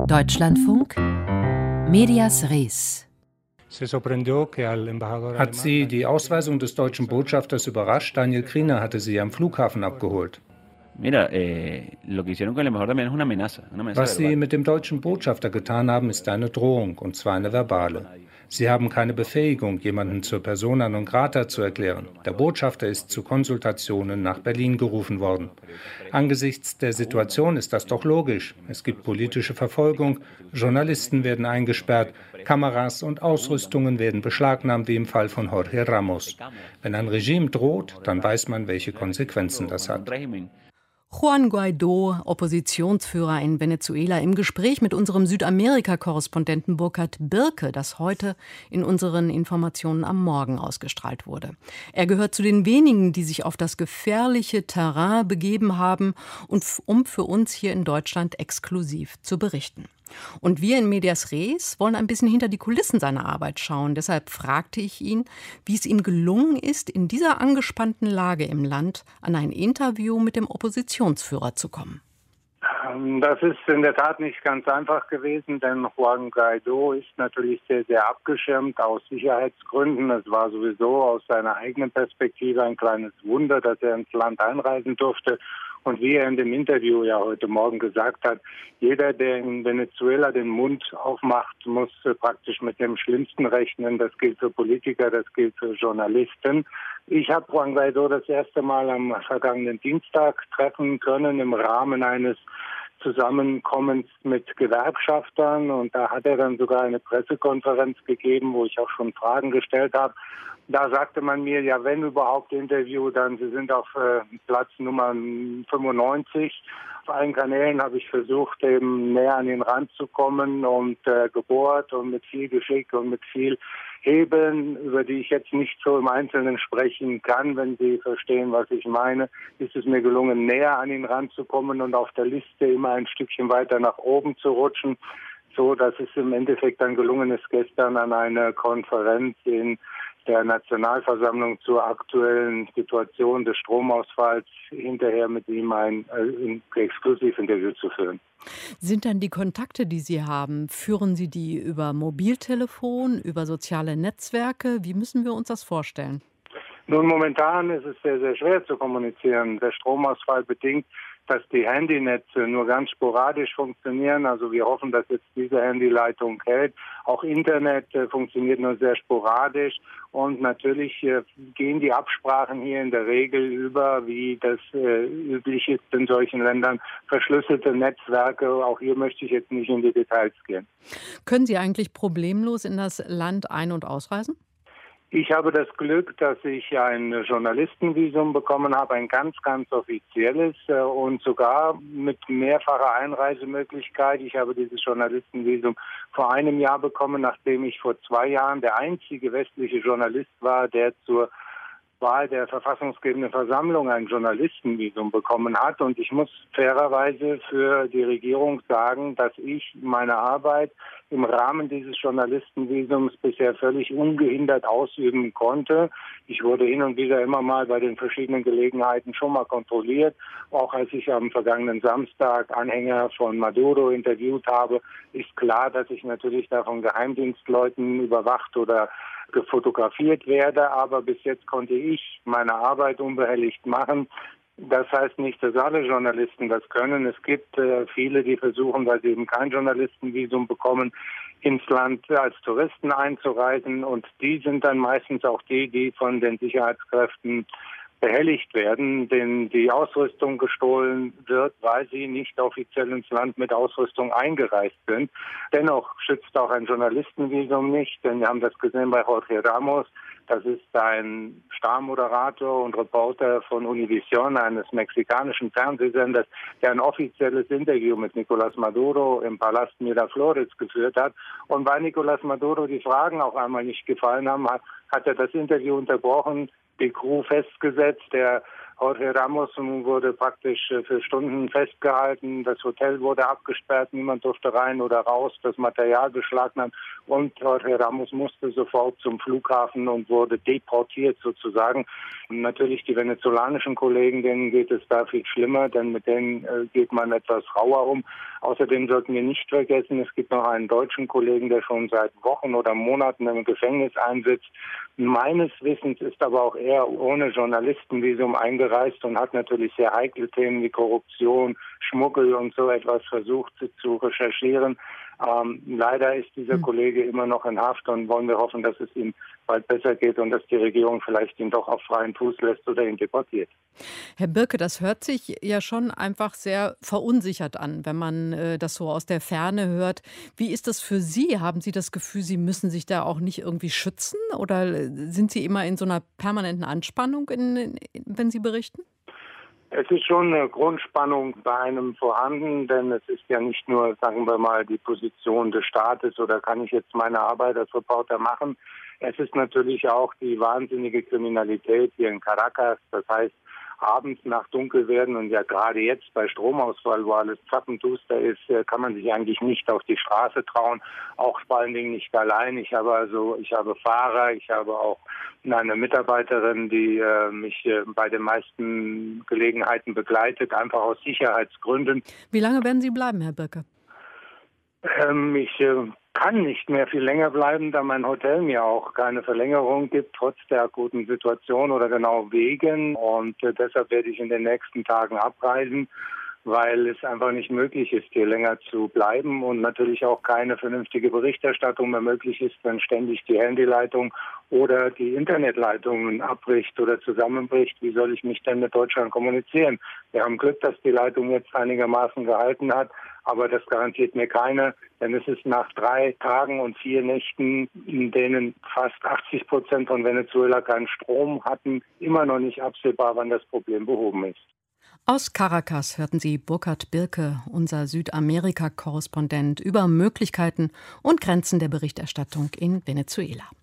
Deutschlandfunk Medias Res. Hat Sie die Ausweisung des deutschen Botschafters überrascht? Daniel Kriener hatte sie am Flughafen abgeholt. Was Sie mit dem deutschen Botschafter getan haben, ist eine Drohung, und zwar eine verbale. Sie haben keine Befähigung, jemanden zur persona non grata zu erklären. Der Botschafter ist zu Konsultationen nach Berlin gerufen worden. Angesichts der Situation ist das doch logisch. Es gibt politische Verfolgung, Journalisten werden eingesperrt, Kameras und Ausrüstungen werden beschlagnahmt, wie im Fall von Jorge Ramos. Wenn ein Regime droht, dann weiß man, welche Konsequenzen das hat. Juan Guaidó, Oppositionsführer in Venezuela, im Gespräch mit unserem Südamerika-Korrespondenten Burkhard Birke, das heute in unseren Informationen am Morgen ausgestrahlt wurde. Er gehört zu den wenigen, die sich auf das gefährliche Terrain begeben haben, um für uns hier in Deutschland exklusiv zu berichten. Und wir in Medias Res wollen ein bisschen hinter die Kulissen seiner Arbeit schauen. Deshalb fragte ich ihn, wie es ihm gelungen ist, in dieser angespannten Lage im Land an ein Interview mit dem Oppositionsführer zu kommen. Das ist in der Tat nicht ganz einfach gewesen, denn Juan Guaidó ist natürlich sehr, sehr abgeschirmt aus Sicherheitsgründen. Es war sowieso aus seiner eigenen Perspektive ein kleines Wunder, dass er ins Land einreisen durfte. Und wie er in dem Interview ja heute Morgen gesagt hat, jeder, der in Venezuela den Mund aufmacht, muss praktisch mit dem Schlimmsten rechnen. Das gilt für Politiker, das gilt für Journalisten. Ich habe Juan Guaidó das erste Mal am vergangenen Dienstag treffen können im Rahmen eines Zusammenkommens mit Gewerkschaftern. Und da hat er dann sogar eine Pressekonferenz gegeben, wo ich auch schon Fragen gestellt habe. Da sagte man mir, ja, wenn überhaupt Interview, dann Sie sind auf Platz Nummer 95. Auf allen Kanälen habe ich versucht, eben näher an den Rand zu kommen und gebohrt und mit viel Geschick und mit viel Hebeln, über die ich jetzt nicht so im Einzelnen sprechen kann. Wenn Sie verstehen, was ich meine, ist es mir gelungen, näher an den Rand zu kommen und auf der Liste immer ein Stückchen weiter nach oben zu rutschen, so dass es im Endeffekt dann gelungen ist, gestern an einer Konferenz in der Nationalversammlung zur aktuellen Situation des Stromausfalls hinterher mit ihm ein Exklusivinterview zu führen. Sind dann die Kontakte, die Sie haben, führen Sie die über Mobiltelefon, über soziale Netzwerke? Wie müssen wir uns das vorstellen? Nun, momentan ist es sehr, sehr schwer zu kommunizieren. Der Stromausfall bedingt, dass die Handynetze nur ganz sporadisch funktionieren. Also wir hoffen, dass jetzt diese Handyleitung hält. Auch Internet funktioniert nur sehr sporadisch. Und natürlich gehen die Absprachen hier in der Regel über, wie das üblich ist in solchen Ländern, verschlüsselte Netzwerke. Auch hier möchte ich jetzt nicht in die Details gehen. Können Sie eigentlich problemlos in das Land ein- und ausreisen? Ich habe das Glück, dass ich ein Journalistenvisum bekommen habe, ein ganz, ganz offizielles und sogar mit mehrfacher Einreisemöglichkeit. Ich habe dieses Journalistenvisum vor einem Jahr bekommen, nachdem ich vor 2 Jahren der einzige westliche Journalist war, der zur Wahl der verfassungsgebenden Versammlung ein Journalistenvisum bekommen hat. Und ich muss fairerweise für die Regierung sagen, dass ich meine Arbeit im Rahmen dieses Journalistenvisums bisher völlig ungehindert ausüben konnte. Ich wurde hin und wieder immer mal bei den verschiedenen Gelegenheiten schon mal kontrolliert. Auch als ich am vergangenen Samstag Anhänger von Maduro interviewt habe, ist klar, dass ich natürlich da von Geheimdienstleuten überwacht oder gefotografiert werde, aber bis jetzt konnte ich meine Arbeit unbehelligt machen. Das heißt nicht, dass alle Journalisten das können. Es gibt viele, die versuchen, weil sie eben kein Journalistenvisum bekommen, ins Land als Touristen einzureisen, und die sind dann meistens auch die von den Sicherheitskräften behelligt werden, denen die Ausrüstung gestohlen wird, weil sie nicht offiziell ins Land mit Ausrüstung eingereist sind. Dennoch schützt auch ein Journalistenvisum nicht, denn wir haben das gesehen bei Jorge Ramos. Das ist ein Starmoderator und Reporter von Univision, eines mexikanischen Fernsehsenders, der ein offizielles Interview mit Nicolás Maduro im Palast Miraflores geführt hat. Und weil Nicolás Maduro die Fragen auch einmal nicht gefallen haben, hat er das Interview unterbrochen, die Crew festgesetzt. Der Jorge Ramos wurde praktisch für Stunden festgehalten. Das Hotel wurde abgesperrt, niemand durfte rein oder raus, das Material beschlagnahmt. Und Jorge Ramos musste sofort zum Flughafen und wurde deportiert sozusagen. Und natürlich die venezolanischen Kollegen, denen geht es da viel schlimmer, denn mit denen geht man etwas rauer um. Außerdem sollten wir nicht vergessen, es gibt noch einen deutschen Kollegen, der schon seit Wochen oder Monaten im Gefängnis einsitzt. Meines Wissens ist aber auch er ohne Journalistenvisum eingereist und hat natürlich sehr heikle Themen wie Korruption, Schmuggel und so etwas versucht zu recherchieren. Leider ist dieser Kollege immer noch in Haft und wollen wir hoffen, dass es ihm bald besser geht und dass die Regierung vielleicht ihn doch auf freien Fuß lässt oder ihn deportiert. Herr Birke, das hört sich ja schon einfach sehr verunsichert an, wenn man das so aus der Ferne hört. Wie ist das für Sie? Haben Sie das Gefühl, Sie müssen sich da auch nicht irgendwie schützen? Oder sind Sie immer in so einer permanenten Anspannung, wenn Sie berichten? Es ist schon eine Grundspannung bei einem vorhanden, denn es ist ja nicht nur, sagen wir mal, die Position des Staates oder kann ich jetzt meine Arbeit als Reporter machen. Es ist natürlich auch die wahnsinnige Kriminalität hier in Caracas. Das heißt, abends nach dunkel werden und ja gerade jetzt bei Stromausfall, wo alles zappenduster ist, kann man sich eigentlich nicht auf die Straße trauen, auch vor allen Dingen nicht allein. Ich habe Fahrer, ich habe auch eine Mitarbeiterin, die mich bei den meisten Gelegenheiten begleitet, einfach aus Sicherheitsgründen. Wie lange werden Sie bleiben, Herr Birke? Ich kann nicht mehr viel länger bleiben, da mein Hotel mir auch keine Verlängerung gibt, trotz der akuten Situation oder genau wegen. Und deshalb werde ich in den nächsten Tagen abreisen, weil es einfach nicht möglich ist, hier länger zu bleiben und natürlich auch keine vernünftige Berichterstattung mehr möglich ist, wenn ständig die Handyleitung oder die Internetleitung abbricht oder zusammenbricht. Wie soll ich mich denn mit Deutschland kommunizieren? Wir haben Glück, dass die Leitung jetzt einigermaßen gehalten hat, aber das garantiert mir keiner, denn es ist nach 3 Tagen und 4 Nächten, in denen fast 80% von Venezuela keinen Strom hatten, immer noch nicht absehbar, wann das Problem behoben ist. Aus Caracas hörten Sie Burkhard Birke, unser Südamerika-Korrespondent, über Möglichkeiten und Grenzen der Berichterstattung in Venezuela.